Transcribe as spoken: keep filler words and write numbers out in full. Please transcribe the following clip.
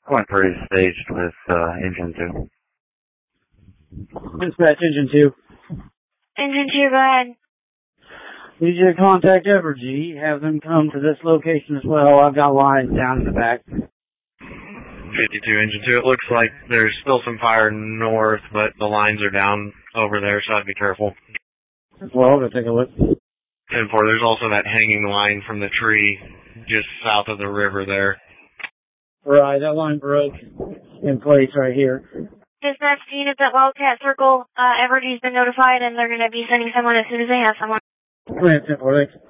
Going pretty staged with uh, engine two. Dispatch engine two. Engine two, go ahead. Need you to contact Evergy. Have them come to this location as well. I've got lines down in the back. fifty-two engine two. It looks like there's still some fire north, but the lines are down over there, so I'd be careful. Well, go take a look. ten four, there's also that hanging line from the tree just south of the river there. Right, that line broke in place right here. Dispatch units at Wildcat Circle. Uh, Evergy's been notified, and they're going to be sending someone as soon as they have someone. Go ahead, ten four, thanks.